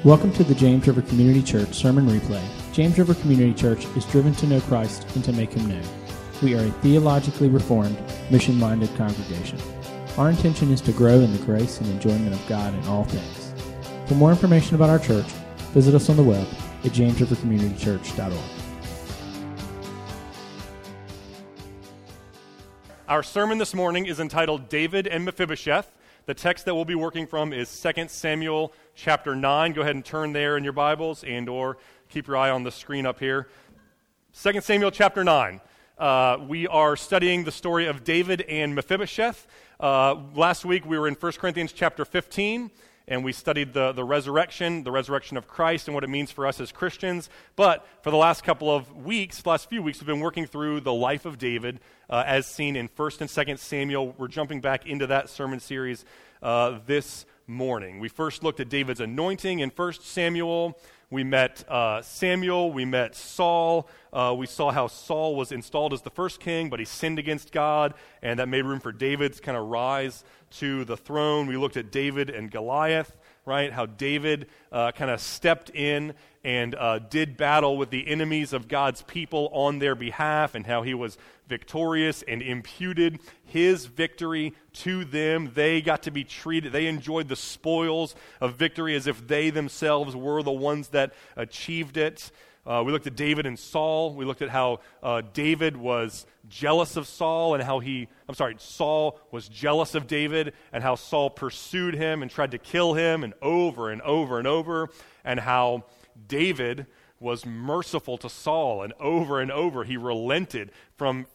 Welcome to the James River Community Church Sermon Replay. James River Community Church is driven to know Christ and to make Him known. We are a theologically reformed, mission-minded congregation. Our intention is to grow in the grace and enjoyment of God in all things. For more information about our church, visit us on the web at jamesrivercommunitychurch.org. Our sermon this morning is entitled David and Mephibosheth. The text that we'll be working from is 2 Samuel chapter 9. Go ahead and turn there in your Bibles and or keep your eye on the screen up here. 2 Samuel chapter 9. We are studying the story of David and Mephibosheth. Last week we were in 1 Corinthians chapter 15, and we studied the resurrection of Christ and what it means for us as Christians. But for the last few weeks, we've been working through the life of David as seen in 1 and 2 Samuel. We're jumping back into that sermon series this morning. We first looked at David's anointing in 1 Samuel. We met Samuel. We met Saul. We saw how Saul was installed as the first king, but he sinned against God, and that made room for David's kind of rise to the throne. We looked at David and Goliath, right? How David kind of stepped in and did battle with the enemies of God's people on their behalf, and how he was victorious and imputed his victory to them. They got to be treated, they enjoyed the spoils of victory as if they themselves were the ones that achieved it. We looked at David and Saul. We looked at how David was jealous of Saul, and how Saul was jealous of David, and how Saul pursued him and tried to kill him, and over and over and over, and how David was merciful to Saul, and over he relented from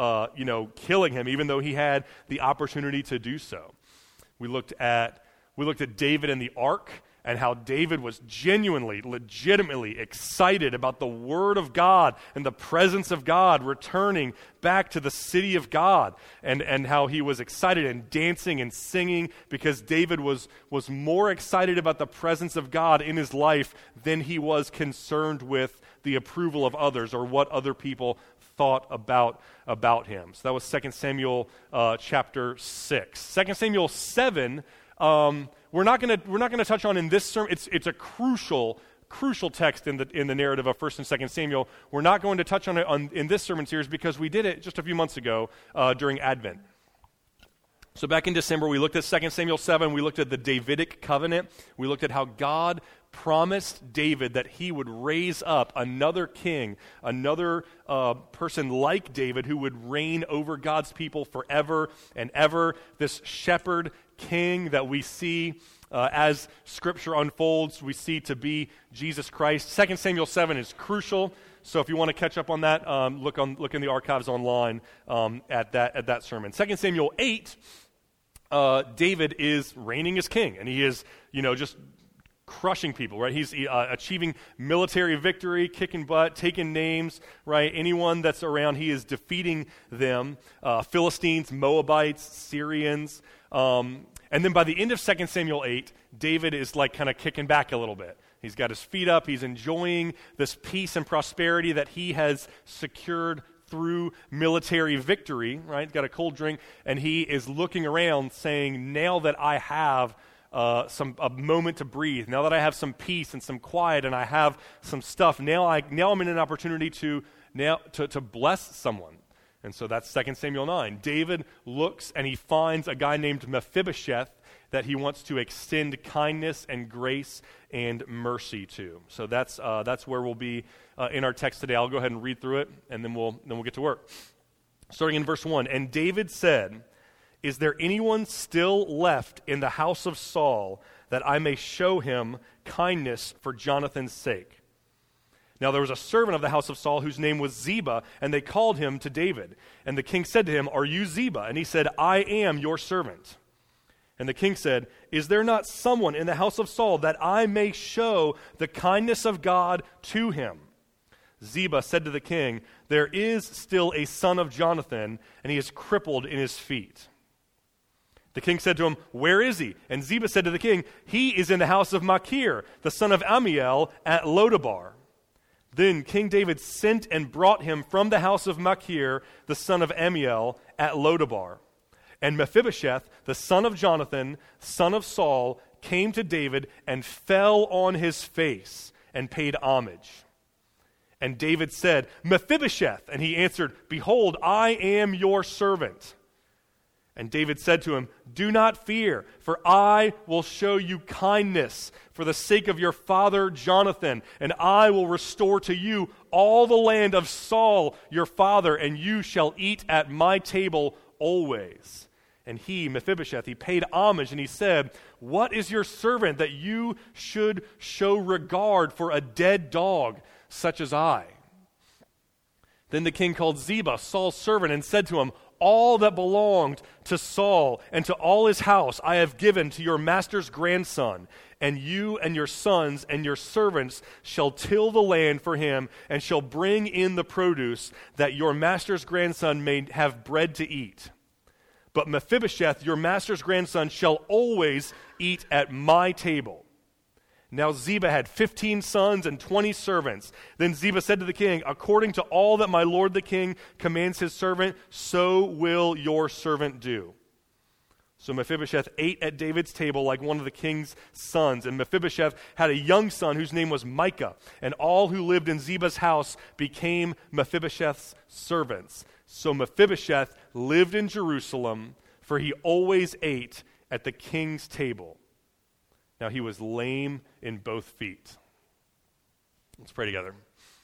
killing him, even though he had the opportunity to do so. We looked at David and the ark, and how David was legitimately excited about the Word of God and the presence of God returning back to the city of God, and how he was excited and dancing and singing because David was more excited about the presence of God in his life than he was concerned with the approval of others or what other people thought about him. So that was 2 Samuel chapter 6. 2 Samuel 7, we're not going to touch on in this sermon. It's a crucial text in the narrative of 1 and 2 Samuel. We're not going to touch on it in this sermon series because we did it just a few months ago during Advent. So back in December, we looked at 2 Samuel 7. We looked at the Davidic covenant. We looked at how God promised David that he would raise up another king, another person like David who would reign over God's people forever and ever. This shepherd king that we see as Scripture unfolds, we see to be Jesus Christ. 2 Samuel 7 is crucial. So if you want to catch up on that, look in the archives online at that sermon. 2 Samuel 8, David is reigning as king, and he is, just crushing people, right? He's achieving military victory, kicking butt, taking names, right? Anyone that's around, he is defeating them. Philistines, Moabites, Syrians. And then by the end of 2 Samuel 8, David is like kind of kicking back a little bit. He's got his feet up. He's enjoying this peace and prosperity that he has secured through military victory, right? He's got a cold drink, and he is looking around saying, now that I have a moment to breathe, now that I have some peace and some quiet and I have some stuff, now I'm in an opportunity to bless someone. And so that's 2 Samuel 9. David looks and he finds a guy named Mephibosheth that he wants to extend kindness and grace and mercy to. So that's where we'll be in our text today. I'll go ahead and read through it, and then we'll get to work. Starting in verse 1, and David said, "Is there anyone still left in the house of Saul that I may show him kindness for Jonathan's sake?" Now there was a servant of the house of Saul whose name was Ziba, and they called him to David. And the king said to him, "Are you Ziba?" And he said, "I am your servant." And the king said, "Is there not someone in the house of Saul that I may show the kindness of God to him?" Ziba said to the king, "There is still a son of Jonathan, and he is crippled in his feet." The king said to him, "Where is he?" And Ziba said to the king, "He is in the house of Machir, the son of Ammiel, at Lodabar." Then King David sent and brought him from the house of Machir, the son of Ammiel, at Lodabar. And Mephibosheth, the son of Jonathan, son of Saul, came to David and fell on his face and paid homage. And David said, Mephibosheth. And he answered, Behold, I am your servant. And David said to him, Do not fear, for I will show you kindness for the sake of your father Jonathan, and I will restore to you all the land of Saul your father, and you shall eat at my table always. And he, Mephibosheth, he paid homage, and he said, What is your servant that you should show regard for a dead dog such as I? Then the king called Ziba, Saul's servant, and said to him, All that belonged to Saul and to all his house I have given to your master's grandson, and you and your sons and your servants shall till the land for him and shall bring in the produce, that your master's grandson may have bread to eat. But Mephibosheth, your master's grandson, shall always eat at my table. Now Ziba had 15 sons and 20 servants. Then Ziba said to the king, According to all that my lord the king commands his servant, so will your servant do. So Mephibosheth ate at David's table like one of the king's sons. And Mephibosheth had a young son whose name was Micah. And all who lived in Ziba's house became Mephibosheth's servants. So Mephibosheth lived in Jerusalem, for he always ate at the king's table. Now he was lame in both feet. Let's pray together.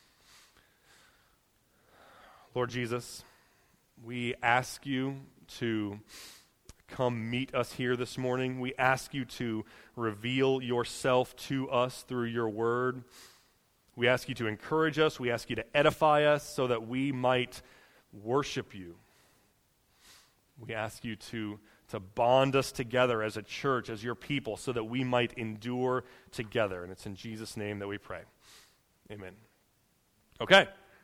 Lord Jesus, we ask you to come meet us here this morning. We ask you to reveal yourself to us through your word. We ask you to encourage us. We ask you to edify us so that we might worship you. We ask you to bond us together as a church, as your people, so that we might endure together. And it's in Jesus' name that we pray. Amen. Okay.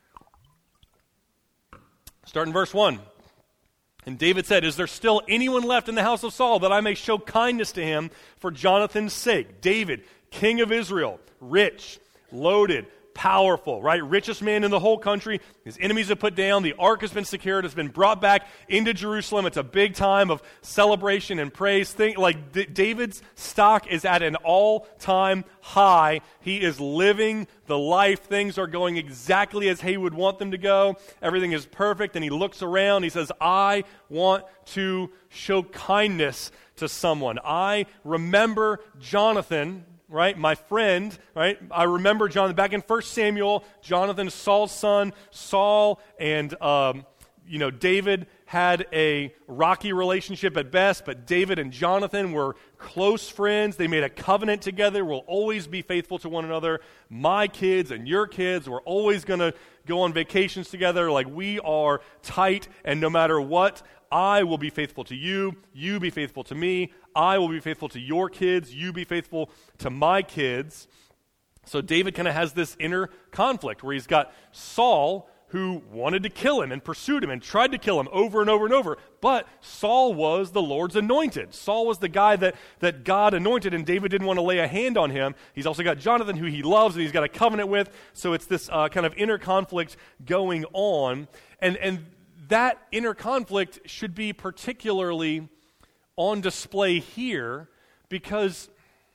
Start in verse 1. And David said, Is there still anyone left in the house of Saul that I may show kindness to him for Jonathan's sake? David, king of Israel, rich, loaded, powerful, right? Richest man in the whole country. His enemies have put down. The ark has been secured. It's been brought back into Jerusalem. It's a big time of celebration and praise. David's stock is at an all-time high. He is living the life. Things are going exactly as he would want them to go. Everything is perfect. And he looks around. He says, I want to show kindness to someone. I remember Jonathan, right, my friend, right? I remember Jonathan, back in 1 Samuel, Jonathan, Saul's son, Saul and, David had a rocky relationship at best, but David and Jonathan were close friends. They made a covenant together. We'll always be faithful to one another. My kids and your kids, we're always going to go on vacations together. Like, we are tight, and no matter what, I will be faithful to you. You be faithful to me. I will be faithful to your kids. You be faithful to my kids. So David kind of has this inner conflict where he's got Saul, who wanted to kill him and pursued him and tried to kill him over and over and over. But Saul was the Lord's anointed. Saul was the guy that God anointed, and David didn't want to lay a hand on him. He's also got Jonathan, who he loves and he's got a covenant with. So it's this kind of inner conflict going on. And that inner conflict should be particularly on display here because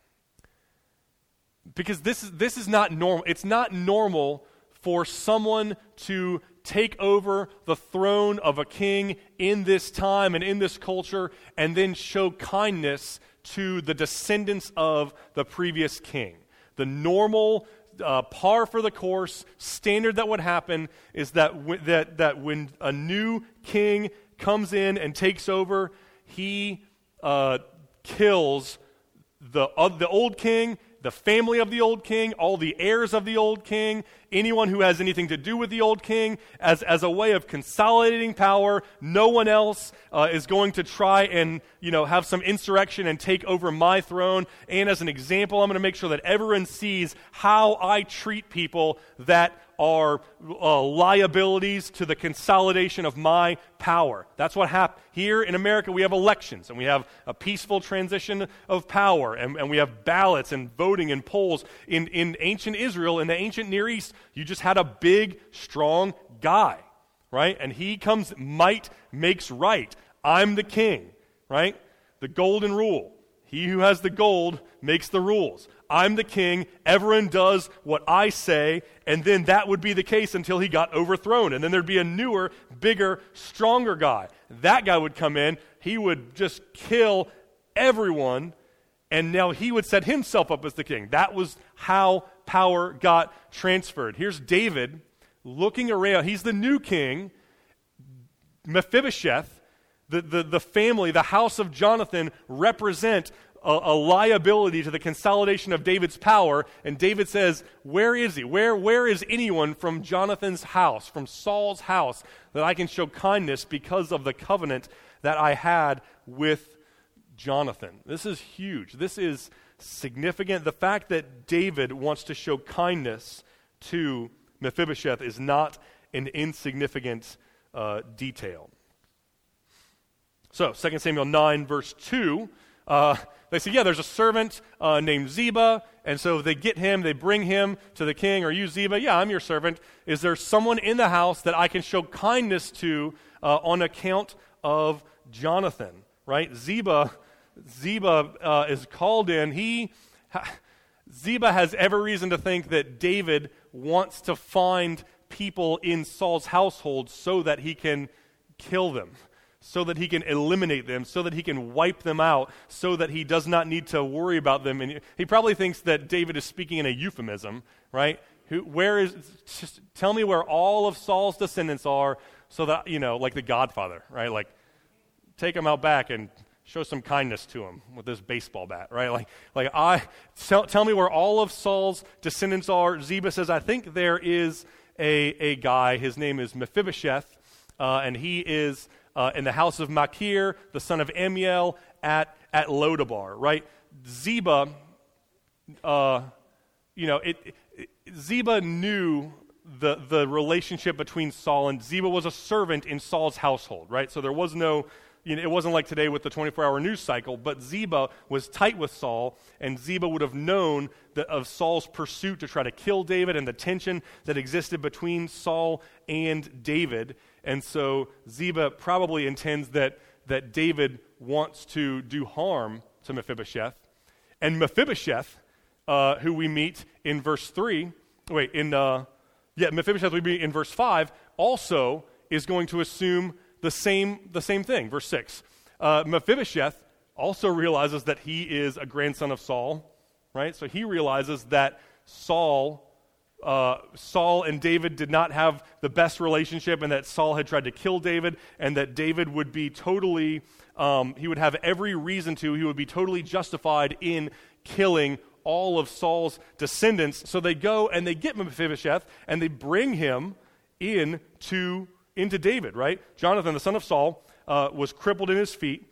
this is not normal. It's not normal for someone to take over the throne of a king in this time and in this culture and then show kindness to the descendants of the previous king. The normal par for the course standard that would happen is that when a new king comes in and takes over, he kills the old king, the family of the old king, all the heirs of the old king, anyone who has anything to do with the old king, as a way of consolidating power. No one else is going to try and have some insurrection and take over my throne. And as an example, I'm going to make sure that everyone sees how I treat people that are liabilities to the consolidation of my power. That's what happened. Here in America, we have elections, and we have a peaceful transition of power, and we have ballots and voting and polls. In ancient Israel, in the ancient Near East, you just had a big, strong guy, right? And he comes, might makes right. I'm the king, right? The golden rule. He who has the gold makes the rules. I'm the king. Everyone does what I say, and then that would be the case until he got overthrown. And then there'd be a newer, bigger, stronger guy. That guy would come in. He would just kill everyone, and now he would set himself up as the king. That was how power got transferred. Here's David looking around. He's the new king. Mephibosheth, the family, the house of Jonathan, represent a liability to the consolidation of David's power. And David says, where is he? Where is anyone from Jonathan's house, from Saul's house, that I can show kindness because of the covenant that I had with Jonathan? This is huge. This is significant. The fact that David wants to show kindness to Mephibosheth is not an insignificant detail. So, 2 Samuel 9, verse 2, they say, there's a servant named Ziba, and so they get him, they bring him to the king. Are you Ziba? Yeah, I'm your servant. Is there someone in the house that I can show kindness to on account of Jonathan? Right? Ziba is called in. Ziba has every reason to think that David wants to find people in Saul's household so that he can kill them, so that he can eliminate them, so that he can wipe them out, so that he does not need to worry about them. And he probably thinks that David is speaking in a euphemism, right? Just tell me where all of Saul's descendants are, so that, like the Godfather, right? Like, take them out back and show some kindness to him with this baseball bat, right? Tell me where all of Saul's descendants are. Ziba says, I think there is a guy, his name is Mephibosheth, and he is in the house of Machir, the son of Amiel, at Lodabar, right? Ziba, Ziba knew the relationship between Saul, and Ziba was a servant in Saul's household, right? So there was no, it wasn't like today with the 24-hour news cycle, but Ziba was tight with Saul, and Ziba would have known of Saul's pursuit to try to kill David and the tension that existed between Saul and David. And so Ziba probably intends that David wants to do harm to Mephibosheth. And Mephibosheth, who we meet in verse 3, Mephibosheth we meet in verse 5, also is going to assume the same thing. Verse 6. Mephibosheth also realizes that he is a grandson of Saul, right? So he realizes that Saul and David did not have the best relationship, and that Saul had tried to kill David, and that David would be totally, he would have every reason to, he would be totally justified in killing all of Saul's descendants. So they go and they get Mephibosheth, and they bring him into David, right? Jonathan, the son of Saul, was crippled in his feet.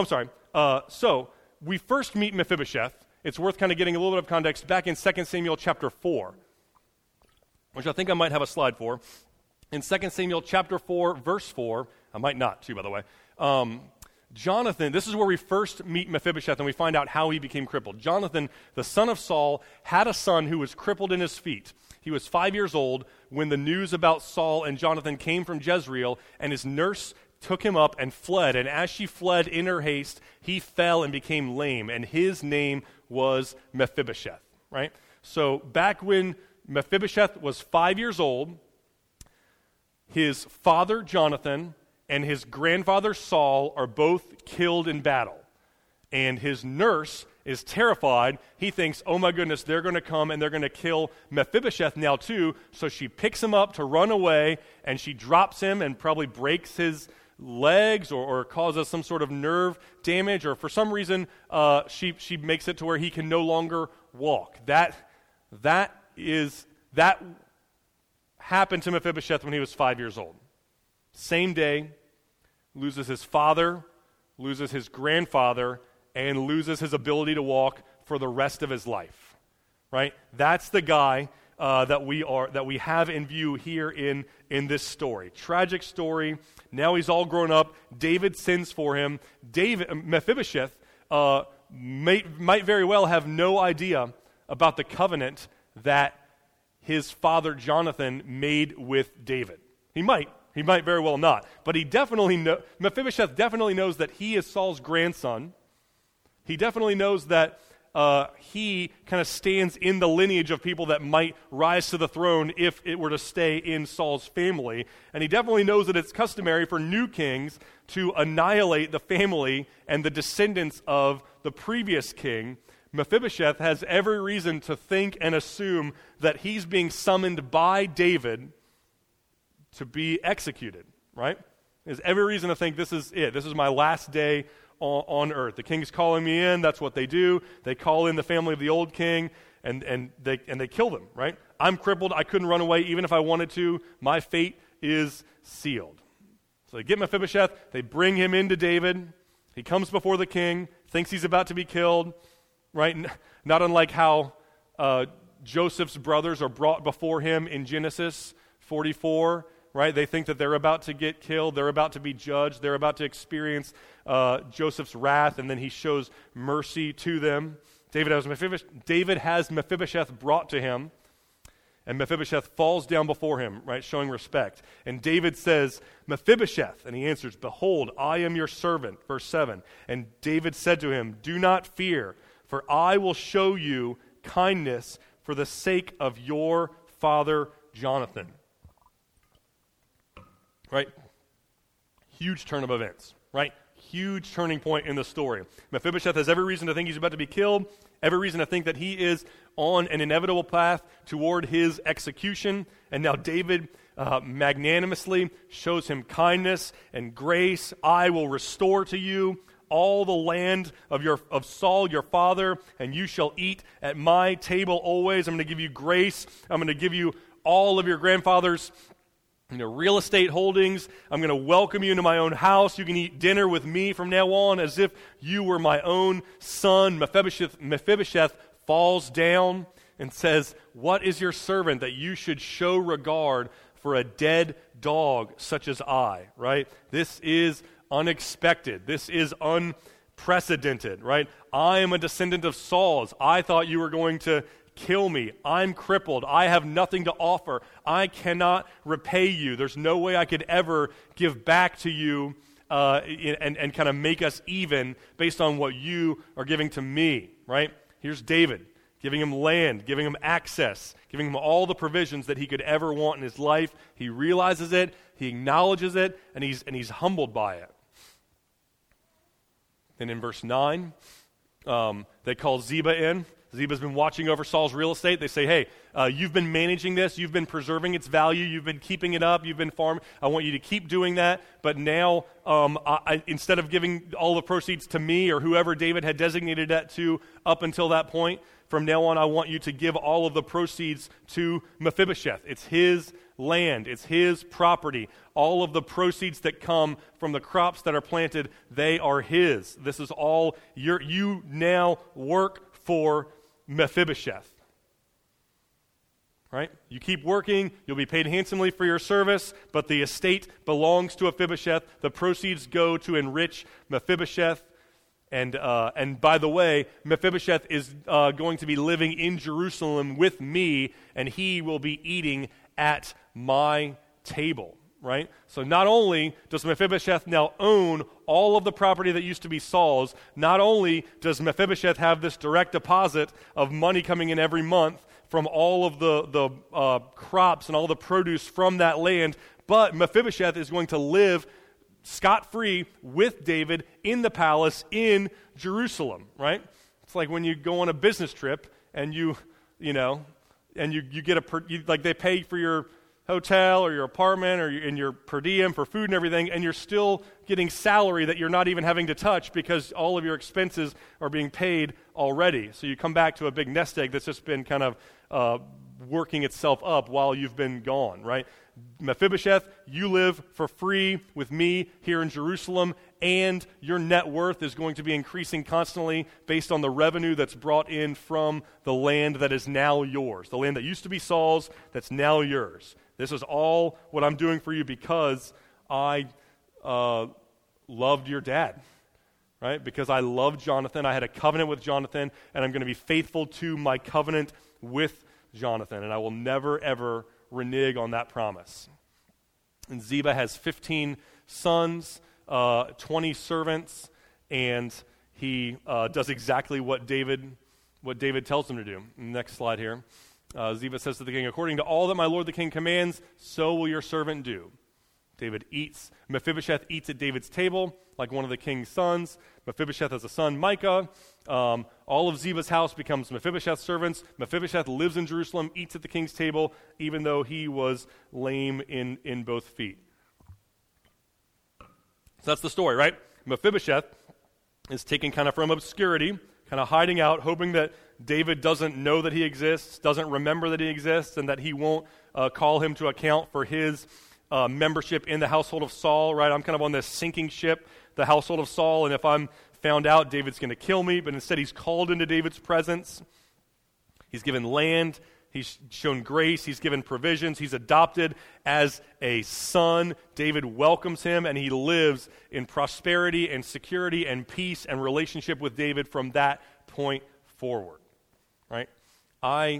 So we first meet Mephibosheth. It's worth kind of getting a little bit of context back in 2 Samuel chapter 4. Which I think I might have a slide for. In 2 Samuel chapter 4, verse 4, I might not too, by the way, Jonathan, this is where we first meet Mephibosheth and we find out how he became crippled. Jonathan, the son of Saul, had a son who was crippled in his feet. He was 5 years old when the news about Saul and Jonathan came from Jezreel, and his nurse took him up and fled. And as she fled in her haste, he fell and became lame, and his name was Mephibosheth, right? So back when Mephibosheth was 5 years old, his father Jonathan and his grandfather Saul are both killed in battle. And his nurse is terrified. He thinks, oh my goodness, they're going to come and they're going to kill Mephibosheth now too. So she picks him up to run away, and she drops him and probably breaks his legs or causes some sort of nerve damage, or for some reason she makes it to where he can no longer walk. That happened to Mephibosheth when he was 5 years old. Same day, loses his father, loses his grandfather, and loses his ability to walk for the rest of his life. Right? That's the guy that we have in view here in this story. Tragic story. Now he's all grown up. David sends for him. Mephibosheth might very well have no idea about the covenant that his father Jonathan made with David. He might very well not. But Mephibosheth definitely knows that he is Saul's grandson, He definitely knows that he kind of stands in the lineage of people that might rise to the throne if it were to stay in Saul's family. And he definitely knows that it's customary for new kings to annihilate the family and the descendants of the previous king. Mephibosheth has every reason to think and assume that he's being summoned by David to be executed, right? There's every reason to think this is it. This is my last day on earth. The king's calling me in. That's what they do. They call in the family of the old king, and they kill them, right? I'm crippled. I couldn't run away even if I wanted to. My fate is sealed. So they get Mephibosheth. They bring him into David. He comes before the king, thinks he's about to be killed, right? Not unlike how Joseph's brothers are brought before him in Genesis 44, right? They think that they're about to get killed. They're about to be judged. They're about to experience Joseph's wrath, and then he shows mercy to them. David has Mephibosheth brought to him, and Mephibosheth falls down before him, right, showing respect. And David says, Mephibosheth, and he answers, behold, I am your servant, verse 7. And David said to him, do not fear, for I will show you kindness for the sake of your father Jonathan. Right? Huge turn of events, right? Huge turning point in the story. Mephibosheth has every reason to think he's about to be killed, every reason to think that he is on an inevitable path toward his execution, and now David magnanimously shows him kindness and grace. I will restore to you all the land of Saul your father, and you shall eat at my table always. I'm going to give you grace. I'm going to give you all of your grandfather's real estate holdings. I'm going to welcome you into my own house. You can eat dinner with me from now on as if you were my own son. Mephibosheth falls down and says, what is your servant that you should show regard for a dead dog such as I, right? This is unexpected. This is unprecedented, right? I am a descendant of Saul's. I thought you were going to kill me. I'm crippled. I have nothing to offer. I cannot repay you. There's no way I could ever give back to you and kind of make us even based on what you are giving to me, right? Here's David giving him land, giving him access, giving him all the provisions that he could ever want in his life. He realizes it, he acknowledges it, and he's humbled by it. And in verse 9, they call Ziba in. Ziba's been watching over Saul's real estate. They say, hey, you've been managing this. You've been preserving its value. You've been keeping it up. You've been farming. I want you to keep doing that. But now, instead of giving all the proceeds to me or whoever David had designated that to up until that point, from now on, I want you to give all of the proceeds to Mephibosheth. It's his land. It's his property. All of the proceeds that come from the crops that are planted, they are his. This is all you now work for Mephibosheth, right? You keep working, you'll be paid handsomely for your service, but the estate belongs to Mephibosheth. The proceeds go to enrich Mephibosheth. And by the way, Mephibosheth is going to be living in Jerusalem with me, and he will be eating at my table, right? So not only does Mephibosheth now own all of the property that used to be Saul's, not only does Mephibosheth have this direct deposit of money coming in every month from all of the crops and all the produce from that land, but Mephibosheth is going to live scot-free with David in the palace in Jerusalem, right? It's like when you go on a business trip and you get like they pay for your hotel or your apartment or in your per diem for food and everything, and you're still getting salary that you're not even having to touch because all of your expenses are being paid already. So you come back to a big nest egg that's just been kind of working itself up while you've been gone, right? Mephibosheth, you live for free with me here in Jerusalem, and your net worth is going to be increasing constantly based on the revenue that's brought in from the land that is now yours, the land that used to be Saul's that's now yours. This is all what I'm doing for you because I loved your dad, right? Because I loved Jonathan. I had a covenant with Jonathan, and I'm going to be faithful to my covenant with Jonathan, and I will never, ever renege on that promise. And Ziba has 15 sons, 20 servants, and he does exactly what David tells him to do. Next slide here. Ziba says to the king, "According to all that my lord the king commands, so will your servant do." Mephibosheth eats at David's table like one of the king's sons. Mephibosheth has a son, Micah. All of Ziba's house becomes Mephibosheth's servants. Mephibosheth lives in Jerusalem, eats at the king's table, even though he was lame in both feet. So that's the story, right? Mephibosheth is taken kind of from obscurity, kind of hiding out, hoping that David doesn't know that he exists, doesn't remember that he exists, and that he won't call him to account for his membership in the household of Saul, right? I'm kind of on this sinking ship, the household of Saul, and if I'm found out, David's going to kill me, but instead he's called into David's presence. He's given land, he's shown grace, he's given provisions, he's adopted as a son. David welcomes him, and he lives in prosperity and security and peace and relationship with David from that point forward, right? I've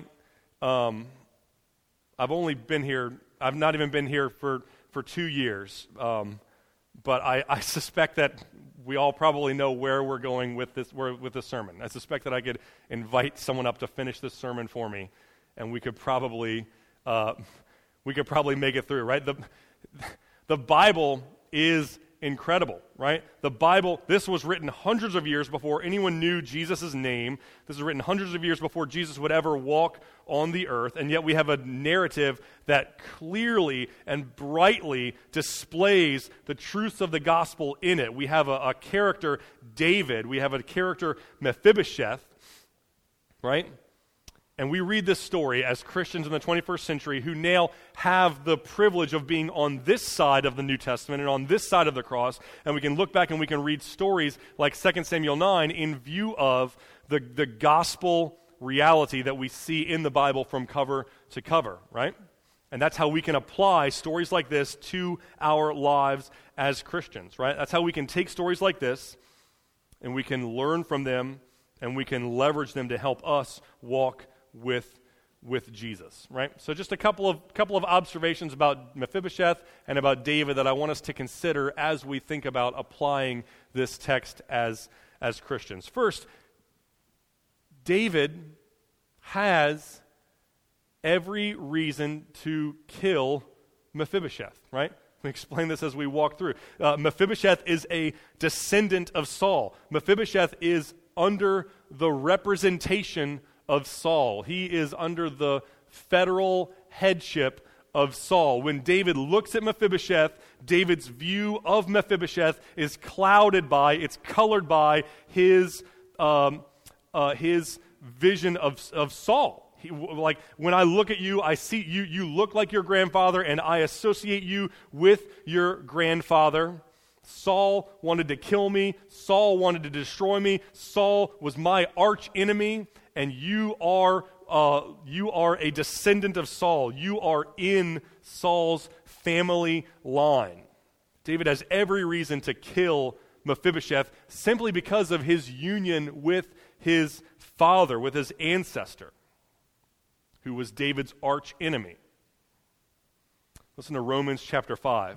only been here, I've not even been here for 2 years, but I suspect that we all probably know where we're going with this sermon. I suspect that I could invite someone up to finish this sermon for me, and we could probably make it through, right? The Bible is incredible, right? The Bible, this was written hundreds of years before anyone knew Jesus' name. This was written hundreds of years before Jesus would ever walk on the earth, and yet we have a narrative that clearly and brightly displays the truths of the gospel in it. We have a character, David. We have a character, Mephibosheth, right? And we read this story as Christians in the 21st century who now have the privilege of being on this side of the New Testament and on this side of the cross, and we can look back and we can read stories like 2 Samuel 9 in view of the gospel reality that we see in the Bible from cover to cover, right? And that's how we can apply stories like this to our lives as Christians, right? That's how we can take stories like this and we can learn from them and we can leverage them to help us walk with Jesus, right? So just a couple of observations about Mephibosheth and about David that I want us to consider as we think about applying this text as Christians. First, David has every reason to kill Mephibosheth, right? We explain this as we walk through. Mephibosheth is a descendant of Saul. Mephibosheth is under the representation of Saul. He is under the federal headship of Saul. When David looks at Mephibosheth, David's view of Mephibosheth is clouded by, it's colored by his vision of Saul. Like, when I look at you, I see you look like your grandfather, and I associate you with your grandfather. Saul wanted to kill me. Saul wanted to destroy me. Saul was my arch enemy, and you are a descendant of Saul. You are in Saul's family line. David has every reason to kill Mephibosheth simply because of his union with his father, with his ancestor, who was David's arch enemy. Listen to Romans chapter 5.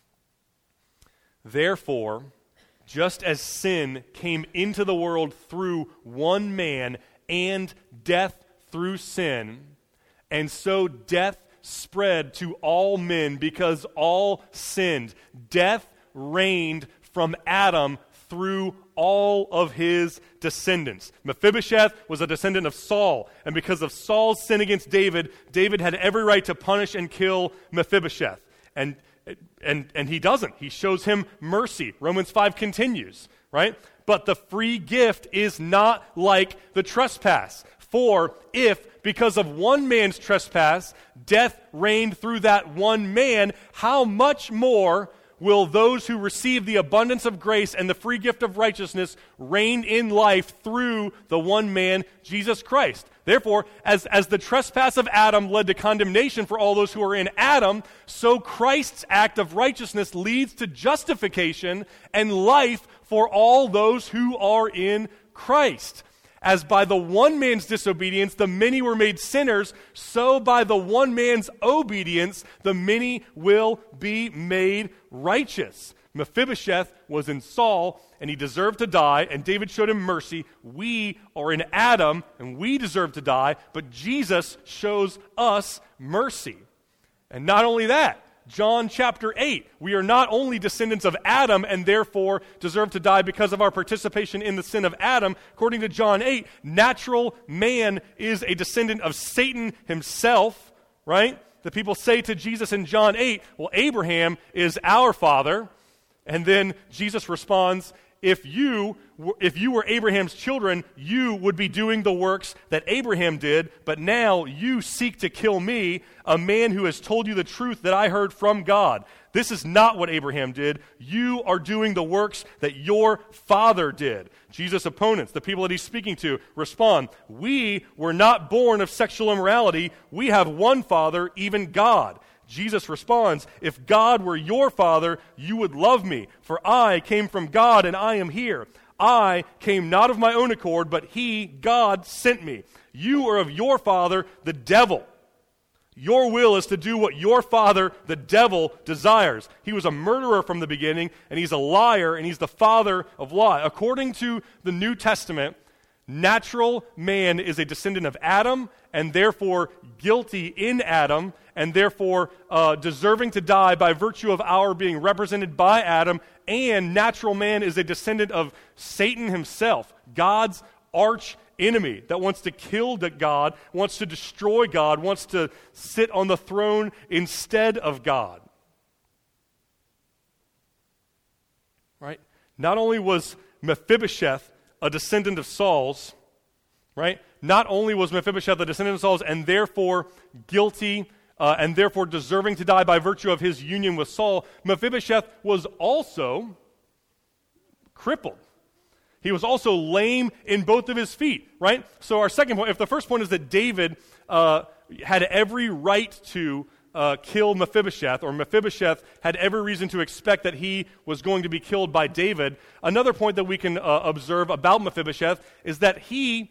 Therefore, just as sin came into the world through one man and death through sin, and so death spread to all men because all sinned. Death reigned from Adam through all of his descendants. Mephibosheth was a descendant of Saul, and because of Saul's sin against David, David had every right to punish and kill Mephibosheth. And he doesn't. He shows him mercy. Romans 5 continues, right? But the free gift is not like the trespass. For if, because of one man's trespass, death reigned through that one man, how much more will those who receive the abundance of grace and the free gift of righteousness reign in life through the one man, Jesus Christ? Therefore, as the trespass of Adam led to condemnation for all those who are in Adam, so Christ's act of righteousness leads to justification and life for all those who are in Christ. As by the one man's disobedience the many were made sinners, so by the one man's obedience the many will be made righteous. Mephibosheth was in Saul, and he deserved to die, and David showed him mercy. We are in Adam, and we deserve to die, but Jesus shows us mercy. And not only that, John chapter 8, we are not only descendants of Adam and therefore deserve to die because of our participation in the sin of Adam. According to John 8, natural man is a descendant of Satan himself, right? The people say to Jesus in John 8, well, Abraham is our father. And then Jesus responds, if you were Abraham's children, you would be doing the works that Abraham did, but now you seek to kill me, a man who has told you the truth that I heard from God. This is not what Abraham did. You are doing the works that your father did. Jesus' opponents, the people that he's speaking to, respond, we were not born of sexual immorality. We have one Father, even God. Jesus responds, if God were your father, you would love me, for I came from God and I am here. I came not of my own accord, but he, God, sent me. You are of your father, the devil. Your will is to do what your father, the devil, desires. He was a murderer from the beginning, and he's a liar, and he's the father of lie. According to the New Testament, natural man is a descendant of Adam, and therefore guilty in Adam, and therefore deserving to die by virtue of our being represented by Adam, and natural man is a descendant of Satan himself, God's arch enemy that wants to kill God, wants to destroy God, wants to sit on the throne instead of God. Right? Not only was Mephibosheth a descendant of Saul's, right? Not only was Mephibosheth a descendant of Saul's and therefore guilty and therefore deserving to die by virtue of his union with Saul, Mephibosheth was also crippled. He was also lame in both of his feet, right? So our second point, if the first point is that David had every right to kill Mephibosheth, or Mephibosheth had every reason to expect that he was going to be killed by David, another point that we can observe about Mephibosheth is that he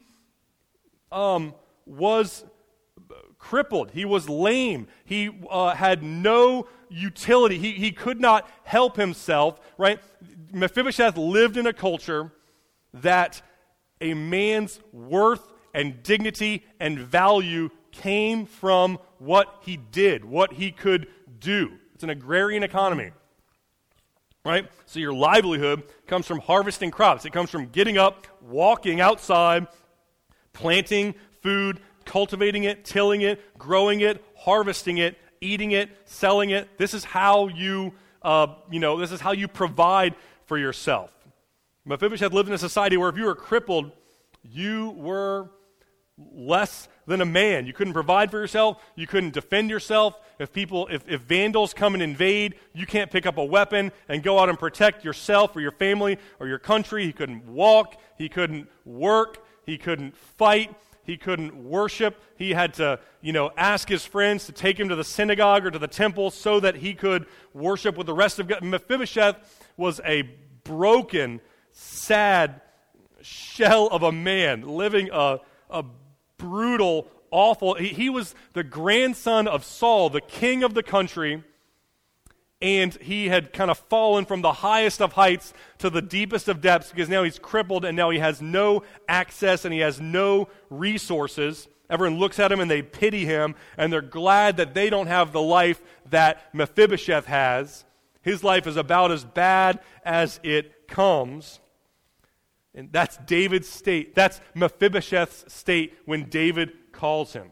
was crippled. He was lame. He had no utility. He could not help himself, right? Mephibosheth lived in a culture that a man's worth and dignity and value came from what he did, what he could do. It's an agrarian economy, right? So your livelihood comes from harvesting crops. It comes from getting up, walking outside, planting food, cultivating it, tilling it, growing it, harvesting it, eating it, selling it. This is how you, this is how you provide for yourself. Mephibosheth lived in a society where if you were crippled, you were less than a man. You couldn't provide for yourself. You couldn't defend yourself. If vandals come and invade, you can't pick up a weapon and go out and protect yourself or your family or your country. He couldn't walk. He couldn't work. He couldn't fight. He couldn't worship. He had to, ask his friends to take him to the synagogue or to the temple so that he could worship with the rest of God. Mephibosheth was a broken, sad shell of a man living a brutal, awful. He was the grandson of Saul, the king of the country, and he had kind of fallen from the highest of heights to the deepest of depths because now he's crippled and now he has no access and he has no resources. Everyone looks at him and they pity him and they're glad that they don't have the life that Mephibosheth has. His life is about as bad as it comes. And that's David's state. That's Mephibosheth's state when David calls him.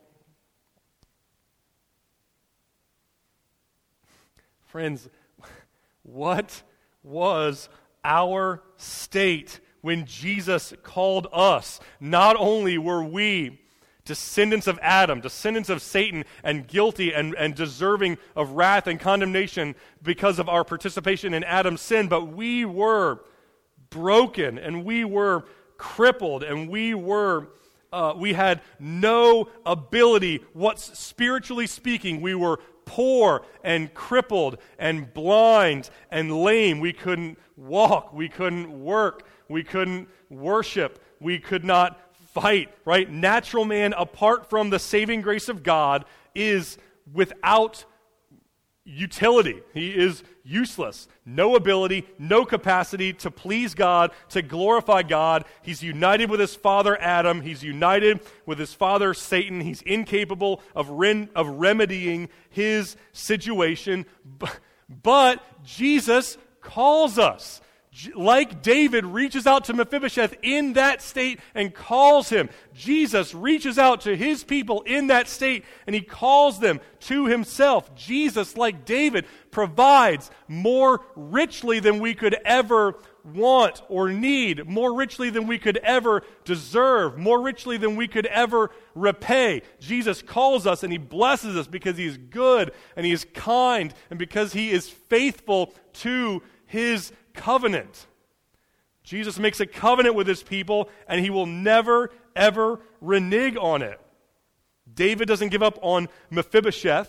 Friends, what was our state when Jesus called us? Not only were we descendants of Adam, descendants of Satan, and guilty and deserving of wrath and condemnation because of our participation in Adam's sin, but we were broken and we were crippled and we had no ability. Spiritually speaking, we were poor and crippled and blind and lame. We couldn't walk. We couldn't work. We couldn't worship. We could not fight, right? Natural man, apart from the saving grace of God, is without utility. He is useless. No ability, no capacity to please God, to glorify God. He's united with his father Adam. He's united with his father Satan. He's incapable of remedying his situation. But Jesus calls us. Like David reaches out to Mephibosheth in that state and calls him, Jesus reaches out to his people in that state and he calls them to himself. Jesus, like David, provides more richly than we could ever want or need, more richly than we could ever deserve, more richly than we could ever repay. Jesus calls us and he blesses us because he is good and he is kind and because he is faithful to his covenant. Jesus makes a covenant with his people and he will never, ever renege on it. David doesn't give up on Mephibosheth.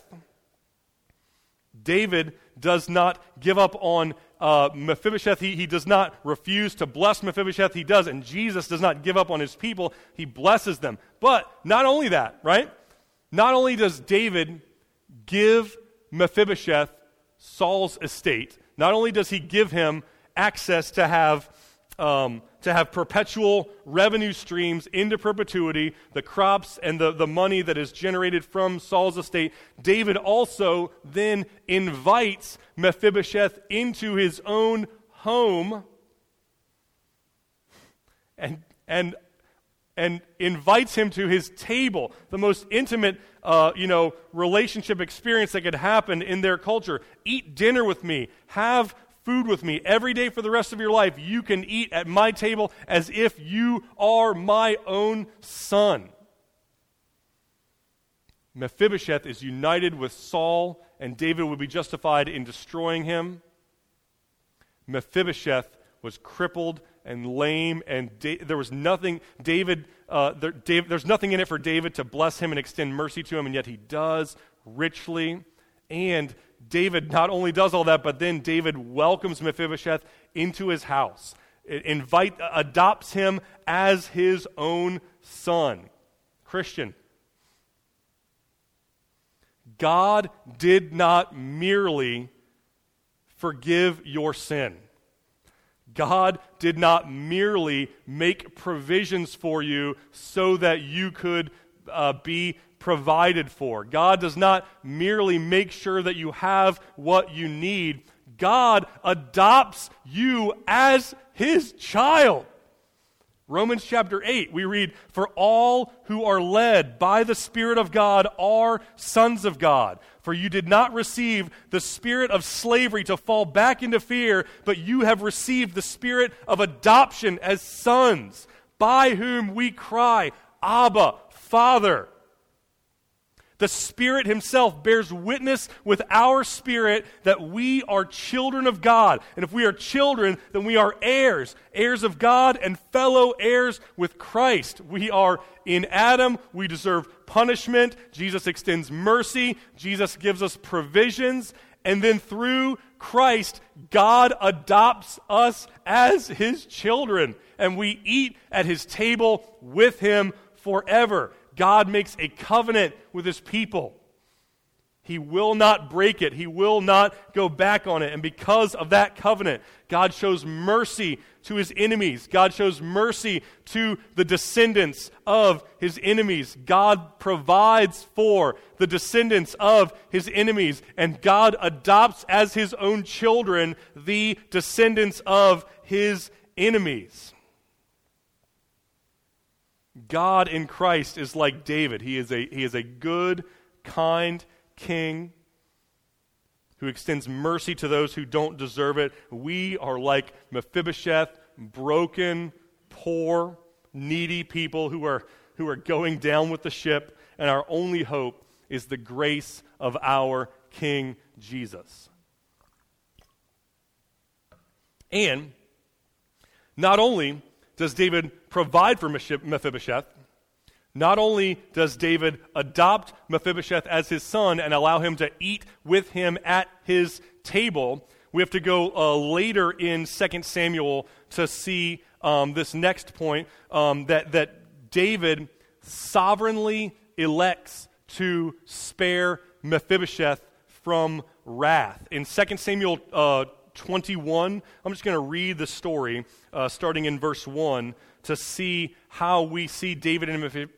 David does not give up on Mephibosheth. He does not refuse to bless Mephibosheth. He does. And Jesus does not give up on his people. He blesses them. But not only that, right? Not only does David give Mephibosheth Saul's estate, not only does he give him access to have perpetual revenue streams into perpetuity, the crops and the money that is generated from Saul's estate, David also then invites Mephibosheth into his own home and invites him to his table, the most intimate relationship experience that could happen in their culture. Eat dinner with me, have food with me. Every day for the rest of your life, you can eat at my table as if you are my own son. Mephibosheth is united with Saul, and David would be justified in destroying him. Mephibosheth was crippled and lame, and there's nothing in it for David to bless him and extend mercy to him, and yet he does richly. And David not only does all that, but then David welcomes Mephibosheth into his house, adopts him as his own son. Christian, God did not merely forgive your sin. God did not merely make provisions for you so that you could be provided for. God does not merely make sure that you have what you need. God adopts you as his child. Romans chapter 8, we read, "For all who are led by the Spirit of God are sons of God. For you did not receive the spirit of slavery to fall back into fear, but you have received the spirit of adoption as sons, by whom we cry, Abba, Father." The Spirit himself bears witness with our spirit that we are children of God. And if we are children, then we are heirs, heirs of God and fellow heirs with Christ. We are in Adam. We deserve punishment. Jesus extends mercy. Jesus gives us provisions. And then through Christ, God adopts us as his children. And we eat at his table with him forever. God makes a covenant with his people. He will not break it. He will not go back on it. And because of that covenant, God shows mercy to his enemies. God shows mercy to the descendants of his enemies. God provides for the descendants of his enemies. And God adopts as his own children the descendants of his enemies. God in Christ is like David. He is a good, kind king who extends mercy to those who don't deserve it. We are like Mephibosheth, broken, poor, needy people who are going down with the ship, and our only hope is the grace of our King Jesus. And not only does David provide for Mephibosheth, not only does David adopt Mephibosheth as his son and allow him to eat with him at his table, we have to go later in 2 Samuel to see this next point, that David sovereignly elects to spare Mephibosheth from wrath. In 2 Samuel 21, I'm just going to read the story starting in verse 1 to see how we see David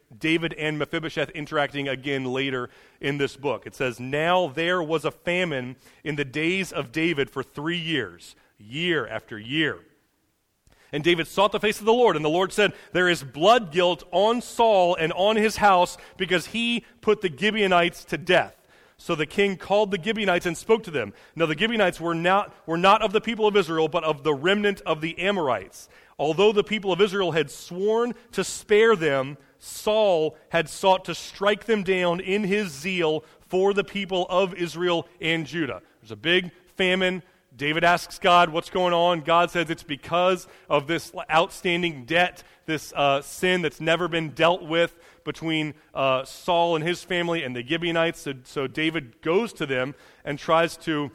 and Mephibosheth interacting again later in this book. It says, "Now there was a famine in the days of David for 3 years, year after year. And David sought the face of the Lord, and the Lord said, 'There is blood guilt on Saul and on his house, because he put the Gibeonites to death.' So the king called the Gibeonites and spoke to them. Now the Gibeonites were not of the people of Israel, but of the remnant of the Amorites. Although the people of Israel had sworn to spare them, Saul had sought to strike them down in his zeal for the people of Israel and Judah." There's a big famine. David asks God, what's going on? God says it's because of this outstanding debt, this sin that's never been dealt with between Saul and his family and the Gibeonites. So David goes to them and tries to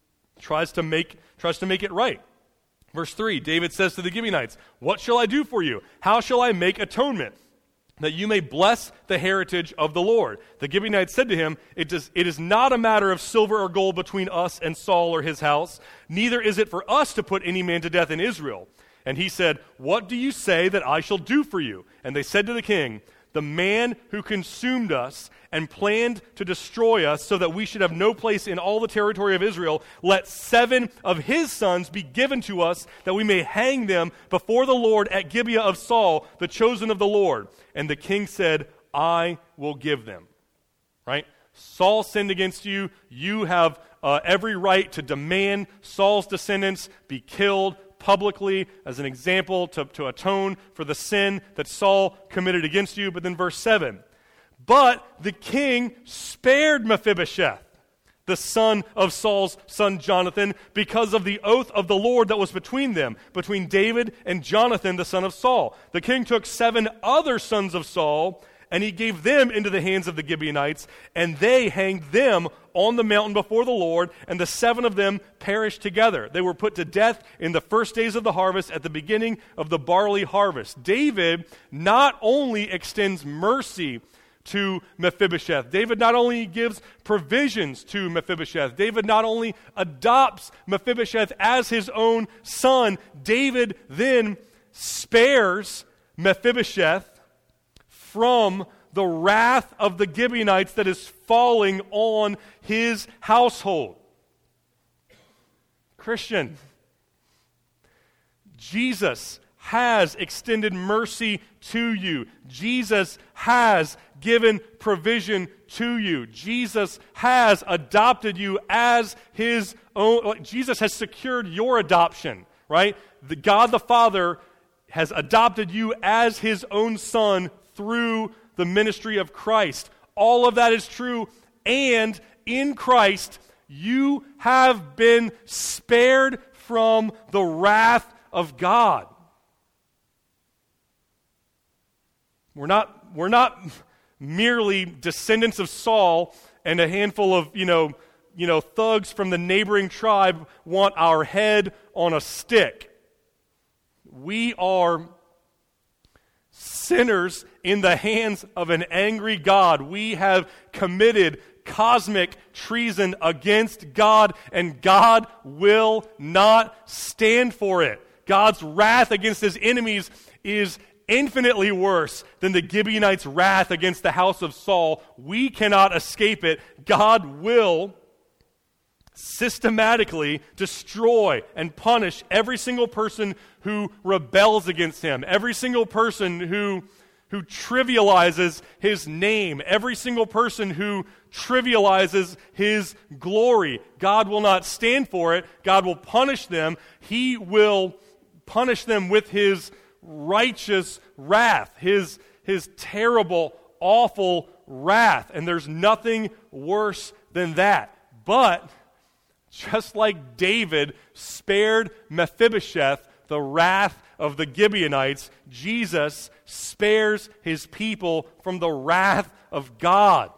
make it right. Verse 3, David says to the Gibeonites, "What shall I do for you? How shall I make atonement, that you may bless the heritage of the Lord?" The Gibeonites said to him, it is not a matter of silver or gold between us and Saul or his house, neither is it for us to put any man to death in Israel. And he said, "What do you say that I shall do for you?" And they said to the king, "The man who consumed us and planned to destroy us so that we should have no place in all the territory of Israel, let 7 of his sons be given to us, that we may hang them before the Lord at Gibeah of Saul, the chosen of the Lord." And the king said, "I will give them." Right? Saul sinned against you. You have every right to demand Saul's descendants be killed publicly as an example to atone for the sin that Saul committed against you. But then verse 7, "But the king spared Mephibosheth, the son of Saul's son Jonathan, because of the oath of the Lord that was between them, between David and Jonathan, the son of Saul. The king took 7 other sons of Saul, and he gave them into the hands of the Gibeonites, and they hanged them on the mountain before the Lord, and the 7 of them perished together. They were put to death in the first days of the harvest, at the beginning of the barley harvest." David not only extends mercy to Mephibosheth, David not only gives provisions to Mephibosheth, David not only adopts Mephibosheth as his own son, David then spares Mephibosheth from the wrath of the Gibeonites that is falling on his household. Christian, Jesus has extended mercy to you. Jesus has given provision to you. Jesus has adopted you as his own. Jesus has secured your adoption, right? God the Father has adopted you as his own son through the ministry of Christ. All of that is true, and in Christ, you have been spared from the wrath of God. We're not merely descendants of Saul and a handful of, thugs from the neighboring tribe want our head on a stick. We are sinners in the hands of an angry God. We have committed cosmic treason against God, and God will not stand for it. God's wrath against his enemies is infinitely worse than the Gibeonites' wrath against the house of Saul. We cannot escape it. God will systematically destroy and punish every single person who rebels against him, every single person who trivializes his name, every single person who trivializes his glory. God will not stand for it. God will punish them. He will punish them with his righteous wrath, his terrible, awful wrath. And there's nothing worse than that. But just like David spared Mephibosheth the wrath of the Gibeonites, Jesus spares his people from the wrath of God.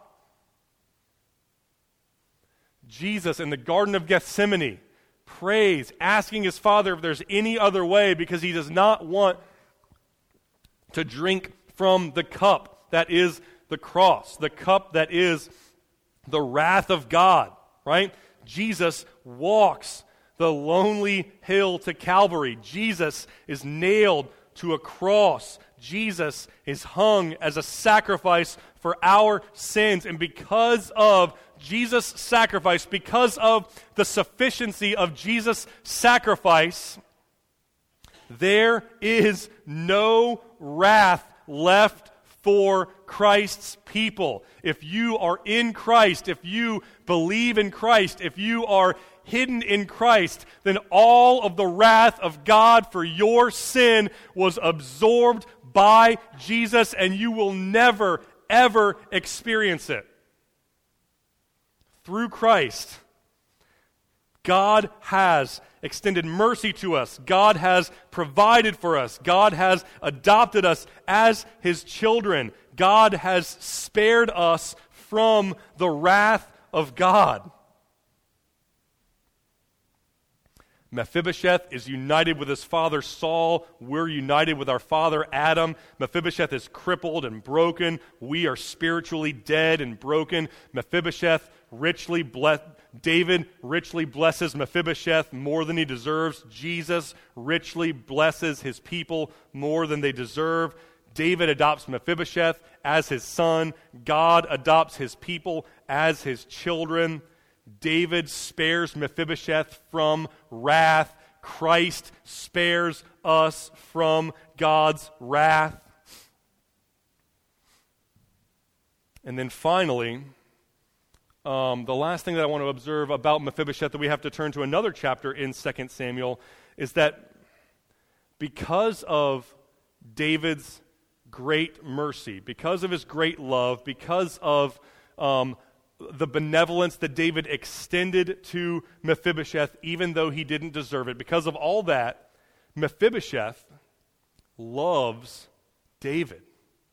Jesus in the Garden of Gethsemane prays, asking his Father if there's any other way, because he does not want to drink from the cup that is the cross, the cup that is the wrath of God, right? Jesus walks the lonely hill to Calvary. Jesus is nailed to a cross. Jesus is hung as a sacrifice for our sins. And because of Jesus' sacrifice, because of the sufficiency of Jesus' sacrifice, there is no wrath left for Christ's people. If you are in Christ, if you believe in Christ, if you are hidden in Christ, then all of the wrath of God for your sin was absorbed by Jesus, and you will never, ever experience it. Through Christ, God has extended mercy to us. God has provided for us. God has adopted us as His children. God has spared us from the wrath of God. Mephibosheth is united with his father Saul. We're united with our father Adam. Mephibosheth is crippled and broken. We are spiritually dead and broken. David richly blesses Mephibosheth more than he deserves. Jesus richly blesses his people more than they deserve. David adopts Mephibosheth as his son. God adopts his people as his children. David spares Mephibosheth from wrath. Christ spares us from God's wrath. And then finally, the last thing that I want to observe about Mephibosheth, that we have to turn to another chapter in 2 Samuel, is that because of David's great mercy, because of his great love, because of the benevolence that David extended to Mephibosheth, even though he didn't deserve it, because of all that, Mephibosheth loves David.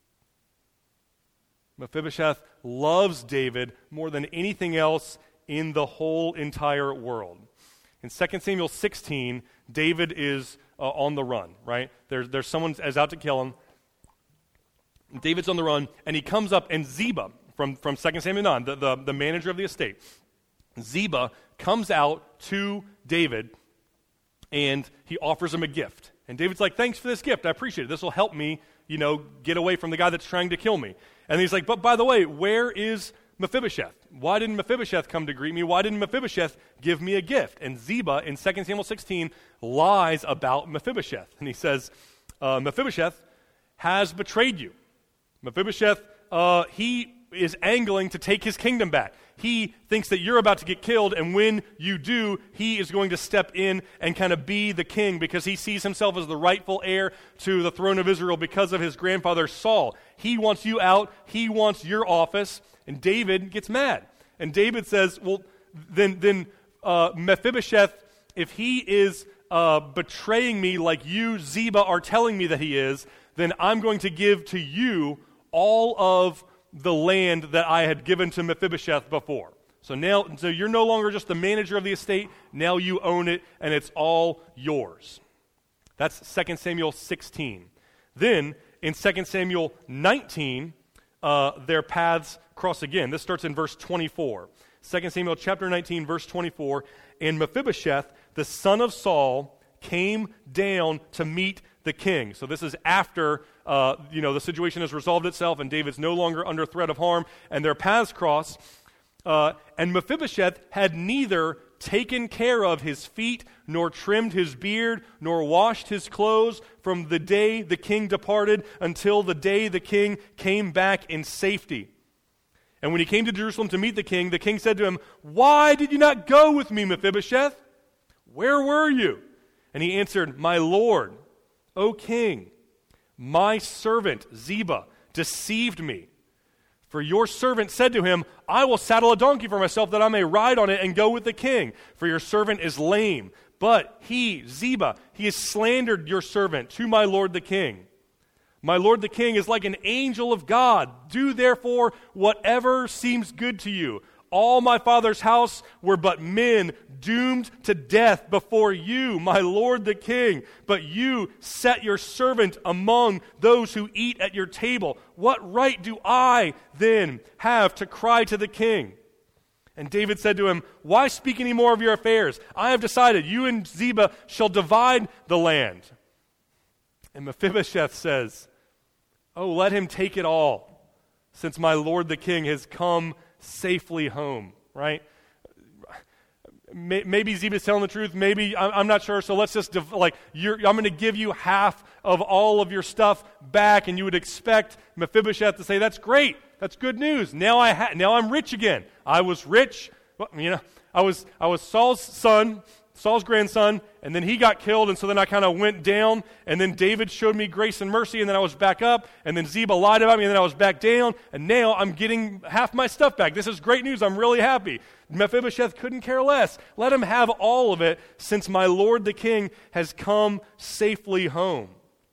Mephibosheth loves David more than anything else in the whole entire world. In 2 Samuel 16, David is on the run, right? There's someone is out to kill him. David's on the run, and he comes up, and Ziba, from 2 Samuel 9, the manager of the estate, Ziba comes out to David, and he offers him a gift. And David's like, thanks for this gift. I appreciate it. This will help me, get away from the guy that's trying to kill me. And he's like, but by the way, where is Mephibosheth? Why didn't Mephibosheth come to greet me? Why didn't Mephibosheth give me a gift? And Ziba, in 2 Samuel 16, lies about Mephibosheth. And he says, Mephibosheth has betrayed you. Mephibosheth, he is angling to take his kingdom back. He thinks that you're about to get killed, and when you do, he is going to step in and kind of be the king because he sees himself as the rightful heir to the throne of Israel because of his grandfather Saul. He wants you out. He wants your office, and David gets mad. And David says, well, then Mephibosheth, if he is betraying me like you, Ziba, are telling me that he is, then I'm going to give to you all of the land that I had given to Mephibosheth before. So you're no longer just the manager of the estate. Now you own it, and it's all yours. That's 2 Samuel 16. Then, in 2 Samuel 19, their paths cross again. This starts in verse 24. 2 Samuel chapter 19, verse 24. And Mephibosheth, the son of Saul, came down to meet the king. So this is after the situation has resolved itself and David's no longer under threat of harm, and their paths cross. And Mephibosheth had neither taken care of his feet, nor trimmed his beard, nor washed his clothes from the day the king departed until the day the king came back in safety. And when he came to Jerusalem to meet the king said to him, "Why did you not go with me, Mephibosheth? Where were you?" And he answered, "My lord, O king, my servant Ziba deceived me. For your servant said to him, I will saddle a donkey for myself that I may ride on it and go with the king. For your servant is lame. But he, Ziba, he has slandered your servant to my lord the king. My lord the king is like an angel of God. Do therefore whatever seems good to you. All my father's house were but men doomed to death before you, my lord the king. But you set your servant among those who eat at your table. What right do I then have to cry to the king?" And David said to him, "Why speak any more of your affairs? I have decided, you and Ziba shall divide the land." And Mephibosheth says, "Oh, let him take it all, since my lord the king has come safely home," right? Maybe Ziba's telling the truth. Maybe, I'm not sure. So let's just, I'm going to give you half of all of your stuff back. And you would expect Mephibosheth to say, "That's great. That's good news. Now I'm rich again. I was rich. Well, I was Saul's son, Saul's grandson, and then he got killed, and so then I kind of went down, and then David showed me grace and mercy, and then I was back up, and then Ziba lied about me, and then I was back down, and now I'm getting half my stuff back. This is great news. I'm really happy." Mephibosheth couldn't care less. Let him have all of it, since my lord the king has come safely home.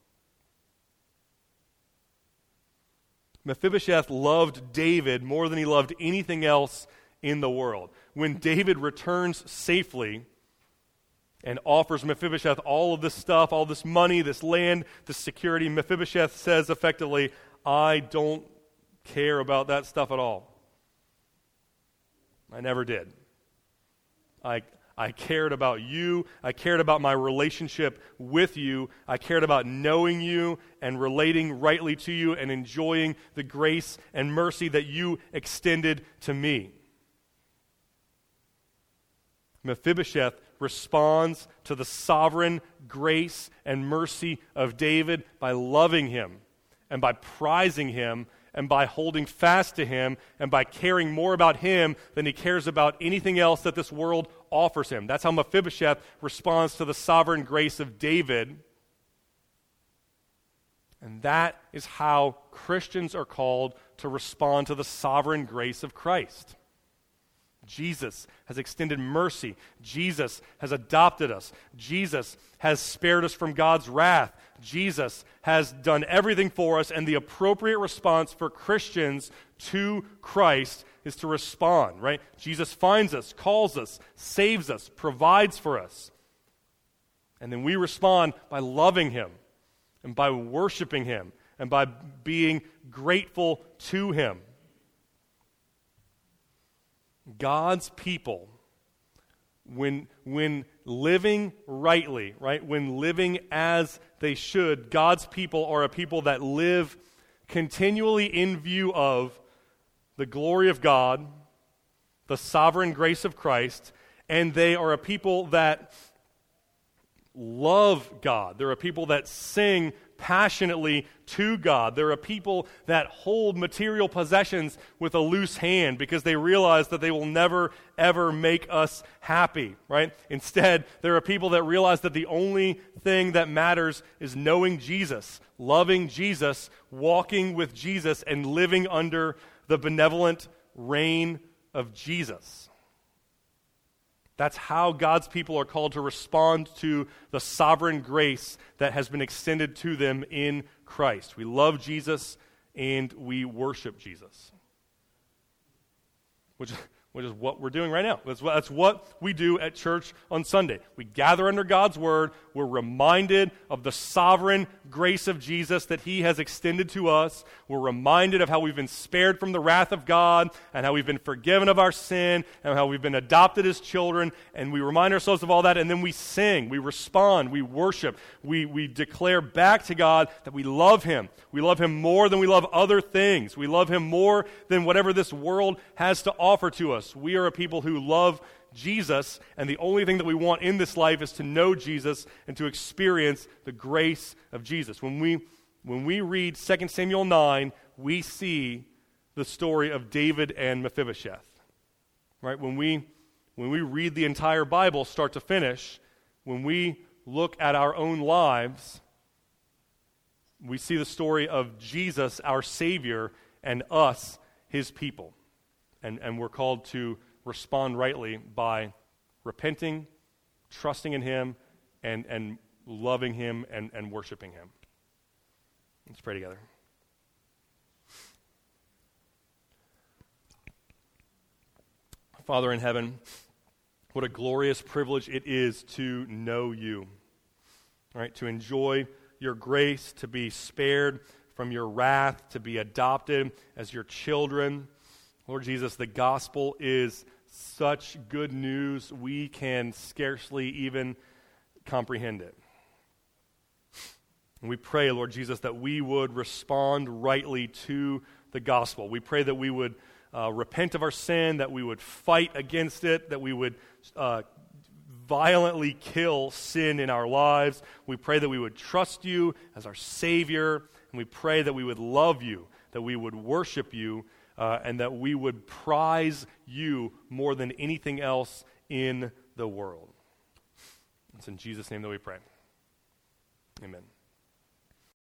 Mephibosheth loved David more than he loved anything else in the world. When David returns safely and offers Mephibosheth all of this stuff, all this money, this land, this security, Mephibosheth says effectively, "I don't care about that stuff at all. I never did. I cared about you. I cared about my relationship with you. I cared about knowing you and relating rightly to you and enjoying the grace and mercy that you extended to me." Mephibosheth responds to the sovereign grace and mercy of David by loving him and by prizing him and by holding fast to him and by caring more about him than he cares about anything else that this world offers him. That's how Mephibosheth responds to the sovereign grace of David. And that is how Christians are called to respond to the sovereign grace of Christ. Jesus has extended mercy. Jesus has adopted us. Jesus has spared us from God's wrath. Jesus has done everything for us, and the appropriate response for Christians to Christ is to respond, right? Jesus finds us, calls us, saves us, provides for us. And then we respond by loving him and by worshiping him and by being grateful to him. God's people, when living rightly, right, when living as they should, God's people are a people that live continually in view of the glory of God, the sovereign grace of Christ, and they are a people that love God. They're a people that sing passionately to God. They're a people that hold material possessions with a loose hand because they realize that they will never, ever make us happy, right? Instead, they're a people that realize that the only thing that matters is knowing Jesus, loving Jesus, walking with Jesus, and living under the benevolent reign of Jesus. That's how God's people are called to respond to the sovereign grace that has been extended to them in Christ. We love Jesus and we worship Jesus, which is what we're doing right now. That's what we do at church on Sunday. We gather under God's word. We're reminded of the sovereign grace of Jesus that he has extended to us. We're reminded of how we've been spared from the wrath of God and how we've been forgiven of our sin and how we've been adopted as children. And we remind ourselves of all that, and then we sing, we respond, we worship, we declare back to God that we love him. We love him more than we love other things. We love him more than whatever this world has to offer to us. We are a people who love Jesus, and the only thing that we want in this life is to know Jesus and to experience the grace of Jesus. When we read 2 Samuel 9, we see the story of David and Mephibosheth. Right? When we read the entire Bible start to finish, when we look at our own lives, we see the story of Jesus, our Savior, and us, his people. And we're called to respond rightly by repenting, trusting in him, and loving him and worshiping him. Let's pray together. Father in heaven, what a glorious privilege it is to know you, right? To enjoy your grace, to be spared from your wrath, to be adopted as your children. Lord Jesus, the gospel is such good news, we can scarcely even comprehend it. And we pray, Lord Jesus, that we would respond rightly to the gospel. We pray that we would repent of our sin, that we would fight against it, that we would violently kill sin in our lives. We pray that we would trust you as our Savior, and we pray that we would love you, that we would worship you, and that we would prize you more than anything else in the world. It's in Jesus' name that we pray. Amen.